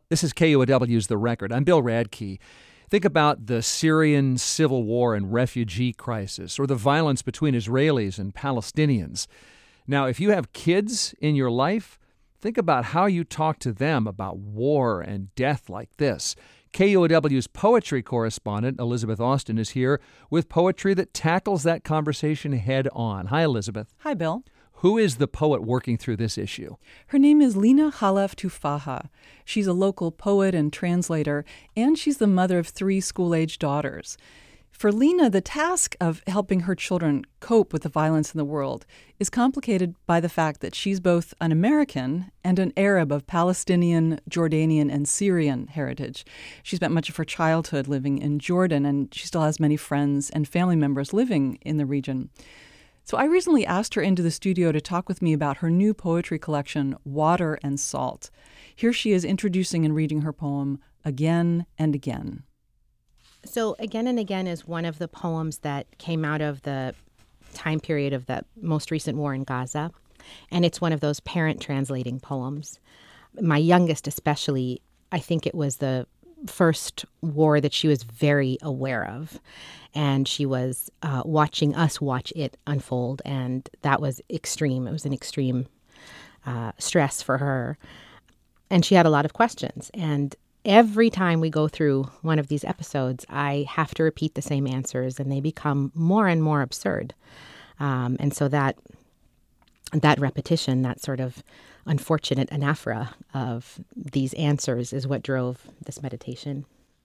This is KUOW's The Record. I'm Bill Radke. Think about the Syrian civil war and refugee crisis, or the violence between Israelis and Palestinians. Now, if you have kids in your life, think about how you talk to them about war and death like this. KUOW's poetry correspondent, Elizabeth Austin, is here with poetry that tackles that conversation head on. Hi, Elizabeth. Hi, Bill. Who is the poet working through this issue? Her name is Lina Khalaf Tufaha. She's a local poet and translator, and she's the mother of 3 school-age daughters. For Lina, the task of helping her children cope with the violence in the world is complicated by the fact that she's both an American and an Arab of Palestinian, Jordanian, and Syrian heritage. She spent much of her childhood living in Jordan, and she still has many friends and family members living in the region. So I recently asked her into the studio to talk with me about her new poetry collection, Water and Salt. Here she is introducing and reading her poem, Again and Again. So Again and Again is one of the poems that came out of the time period of the most recent war in Gaza. And it's one of those parent translating poems. My youngest especially, I think it was the first war that she was very aware of. And she was watching us watch it unfold. And that was extreme. It was an extreme stress for her. And she had a lot of questions. And every time we go through one of these episodes, I have to repeat the same answers, and they become more and more absurd. And so that repetition, that sort of unfortunate anaphora of these answers is what drove this meditation.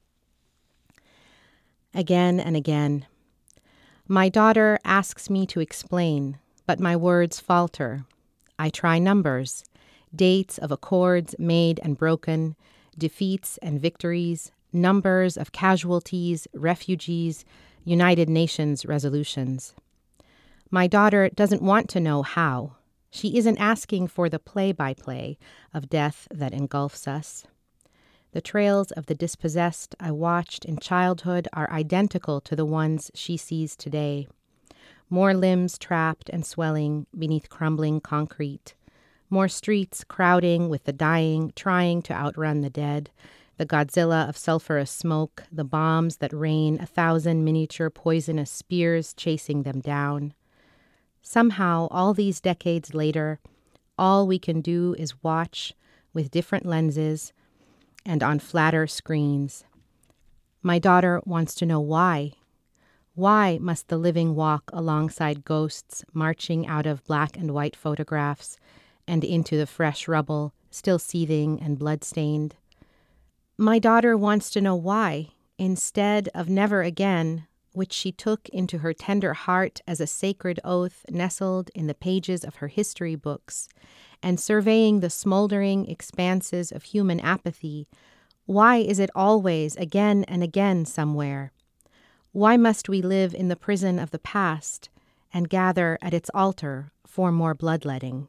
Again and again, my daughter asks me to explain, but my words falter. I try numbers, dates of accords made and broken, defeats and victories, numbers of casualties, refugees, United Nations resolutions. My daughter doesn't want to know how. She isn't asking for the play-by-play of death that engulfs us. The trails of the dispossessed I watched in childhood are identical to the ones she sees today. More limbs trapped and swelling beneath crumbling concrete. More streets crowding with the dying, trying to outrun the dead. The Godzilla of sulfurous smoke, the bombs that rain 1,000 miniature poisonous spears chasing them down. Somehow, all these decades later, all we can do is watch with different lenses and on flatter screens. My daughter wants to know why. Why must the living walk alongside ghosts marching out of black and white photographs and into the fresh rubble, still seething and blood-stained? My daughter wants to know why, instead of never again, which she took into her tender heart as a sacred oath nestled in the pages of her history books, and surveying the smoldering expanses of human apathy, why is it always again and again somewhere? Why must we live in the prison of the past and gather at its altar for more bloodletting?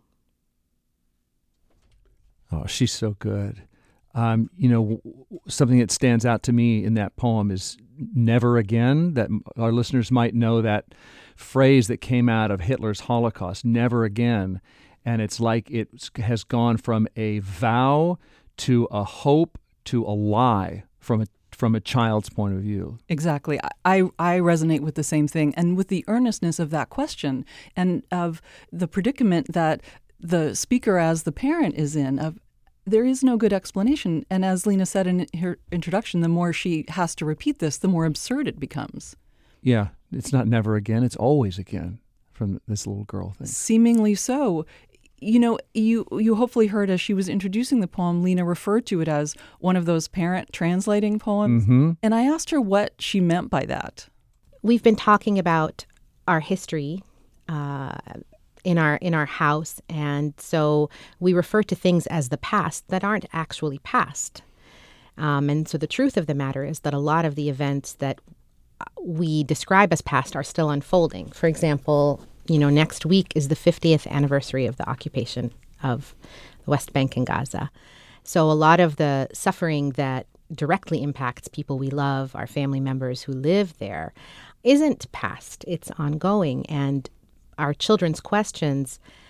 Oh, she's so good. Something that stands out to me in that poem is never again, that our listeners might know that phrase that came out of Hitler's Holocaust, never again. And it's like it has gone from a vow to a hope to a lie from a child's point of view. Exactly. I resonate with the same thing, and with the earnestness of that question and of the predicament that the speaker as the parent is in, of there is no good explanation. And as Lina said in her introduction, the more she has to repeat this, the more absurd it becomes. Yeah, it's not never again, it's always again from this little girl thing. Seemingly so. You know, you hopefully heard as she was introducing the poem, Lina referred to it as one of those parent translating poems. Mm-hmm. And I asked her what she meant by that. We've been talking about our history in our house, and so we refer to things as the past that aren't actually past. And so the truth of the matter is that a lot of the events that we describe as past are still unfolding. For example, next week is the 50th anniversary of the occupation of the West Bank and Gaza. So a lot of the suffering that directly impacts people we love, our family members who live there, isn't past. It's ongoing. And our children's questions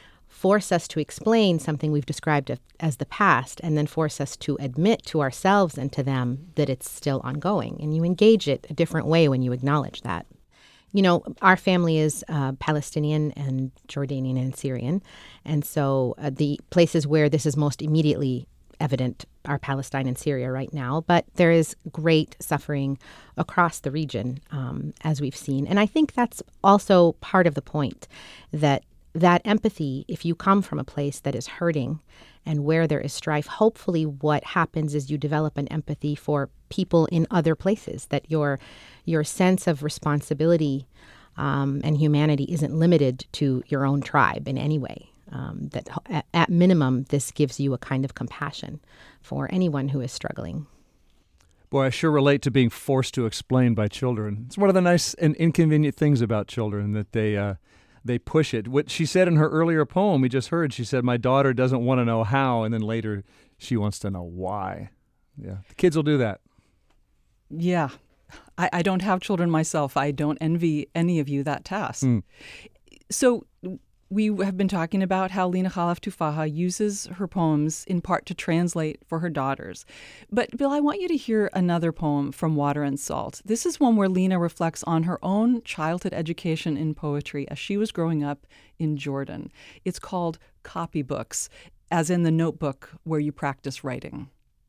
force us to explain something we've described as the past, and then force us to admit to ourselves and to them that it's still ongoing. And you engage it a different way when you acknowledge that. You know, our family is Palestinian and Jordanian and Syrian. And so the places where this is most immediately evident are Palestine and Syria right now. But there is great suffering across the region, as we've seen. And I think that's also part of the point, that empathy, if you come from a place that is hurting and where there is strife, hopefully what happens is you develop an empathy for people in other places, that your sense of responsibility and humanity isn't limited to your own tribe in any way. That at minimum, this gives you a kind of compassion for anyone who is struggling. Boy, I sure relate to being forced to explain by children. It's one of the nice and inconvenient things about children, that they push it. What she said in her earlier poem we just heard, she said, "My daughter doesn't want to know how," and then later she wants to know why. Yeah, the kids will do that. Yeah. I don't have children myself. I don't envy any of you that task. So we have been talking about how Lina Khalaf Tufaha uses her poems in part to translate for her daughters. But Bill, I want you to hear another poem from Water and Salt. This is one where Lina reflects on her own childhood education in poetry as she was growing up in Jordan. It's called Copybooks, as in the notebook where you practice writing.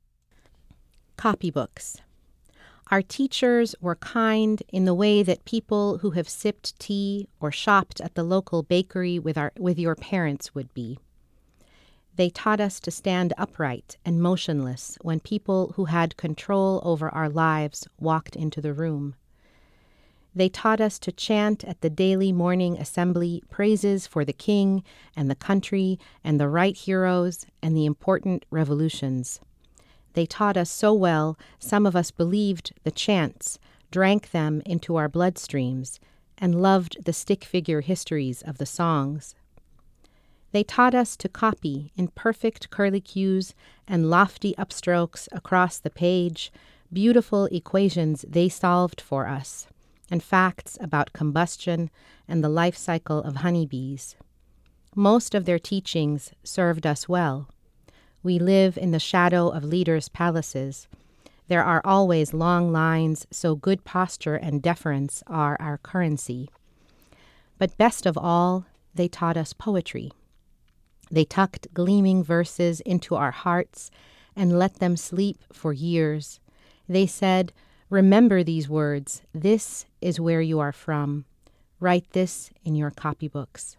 Copybooks. Our teachers were kind in the way that people who have sipped tea or shopped at the local bakery with your parents would be. They taught us to stand upright and motionless when people who had control over our lives walked into the room. They taught us to chant at the daily morning assembly praises for the king and the country and the right heroes and the important revolutions. They taught us so well, some of us believed the chants, drank them into our bloodstreams, and loved the stick figure histories of the songs. They taught us to copy in perfect curlicues and lofty upstrokes across the page beautiful equations they solved for us, and facts about combustion and the life cycle of honeybees. Most of their teachings served us well. We live in the shadow of leaders' palaces. There are always long lines, so good posture and deference are our currency. But best of all, they taught us poetry. They tucked gleaming verses into our hearts and let them sleep for years. They said, "Remember these words. This is where you are from. Write this in your copybooks."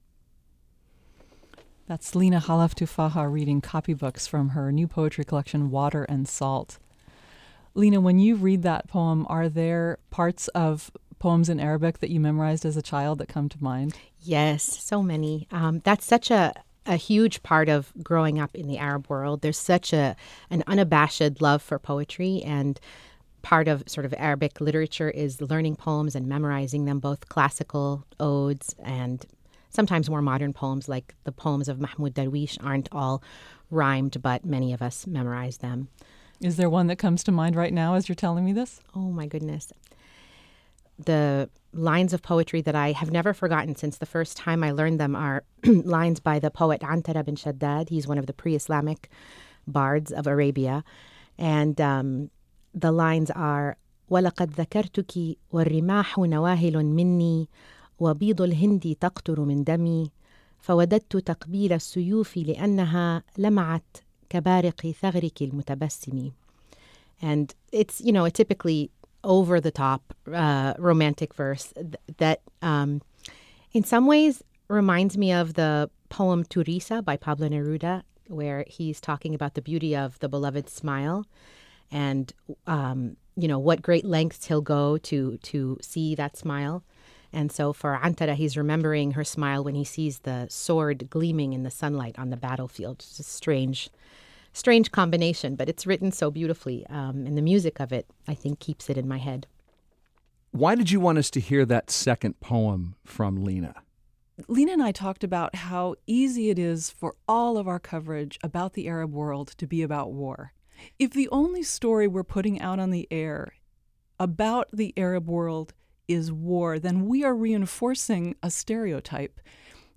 That's Lina Khalaf Tufaha reading Copybooks from her new poetry collection, Water and Salt. Lina, when you read that poem, are there parts of poems in Arabic that you memorized as a child that come to mind? Yes, so many. That's such a huge part of growing up in the Arab world. There's such an unabashed love for poetry, and part of sort of Arabic literature is learning poems and memorizing them, both classical odes and sometimes more modern poems, like the poems of Mahmoud Darwish aren't all rhymed, but many of us memorize them. Is there one that comes to mind right now as you're telling me this? Oh, my goodness. The lines of poetry that I have never forgotten since the first time I learned them are lines by the poet Antara bin Shaddad. He's one of the pre-Islamic bards of Arabia. And the lines are, وَلَقَدْ ذَكَرْتُكِ وَالرِّمَاحُ نَوَاهِلٌ مِنِّي وبيض الهند تقطر من دمي فوددت تقبيل السيوف لأنها لمعت كبارق ثغرك المتبسم. And it's, a typically over-the-top romantic verse that in some ways reminds me of the poem Turisa by Pablo Neruda, where he's talking about the beauty of the beloved smile and, what great lengths he'll go to see that smile. And so for Antara, he's remembering her smile when he sees the sword gleaming in the sunlight on the battlefield. It's a strange combination, but it's written so beautifully. And the music of it, I think, keeps it in my head. Why did you want us to hear that second poem from Lina? Lina and I talked about how easy it is for all of our coverage about the Arab world to be about war. If the only story we're putting out on the air about the Arab world is war, then we are reinforcing a stereotype.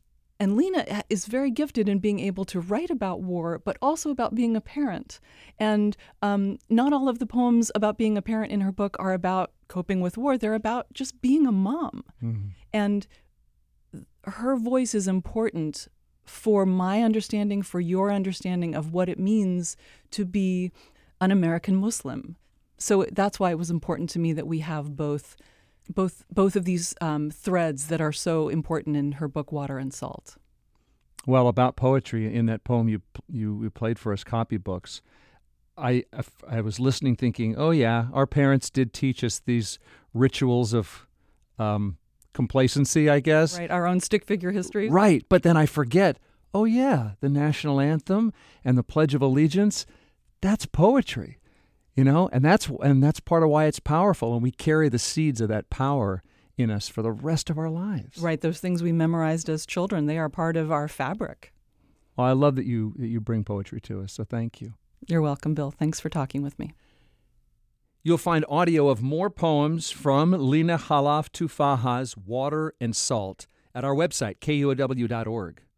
And Lena is very gifted in being able to write about war, but also about being a parent. And not all of the poems about being a parent in her book are about coping with war. They're about just being a mom. Mm-hmm. And her voice is important for my understanding, for your understanding of what it means to be an American Muslim. So that's why it was important to me that we have both of these threads that are so important in her book, Water and Salt. Well, about poetry, in that poem you played for us, Copybooks, I was listening thinking, oh yeah, our parents did teach us these rituals of complacency, I guess. Right, our own stick figure histories. Right, but then I forget, oh yeah, the national anthem and the Pledge of Allegiance, that's poetry. And that's part of why it's powerful, and we carry the seeds of that power in us for the rest of our lives. Right, those things we memorized as children, they are part of our fabric. Well, I love that you bring poetry to us, so thank you. You're welcome, Bill. Thanks for talking with me. You'll find audio of more poems from Lena Khalaf Tufaha's Water and Salt at our website, kuow.org.